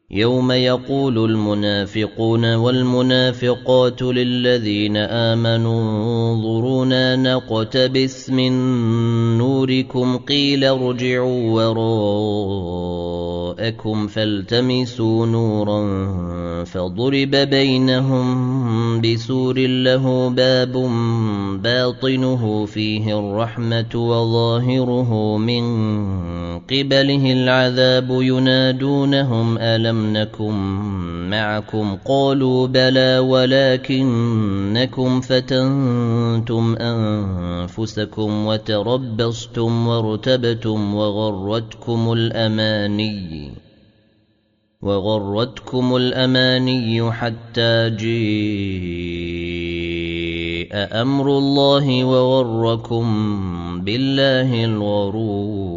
يوم يقول المنافقون والمنافقات للذين آمنوا انظرونا نقتبس من نوركم قيل ارجعوا وراءكم فالتمسوا نورا فضرب بينهم بسور له باب باطنه فيه الرحمة وظاهره من قبله العذاب ينادونهم ألم نكن معكم قالوا بلى ولكنكم فتنتم أنفسكم وتربصتم وارتبتم وغرتكم الأماني حتى جاء أمر الله وغركم بالله الغرور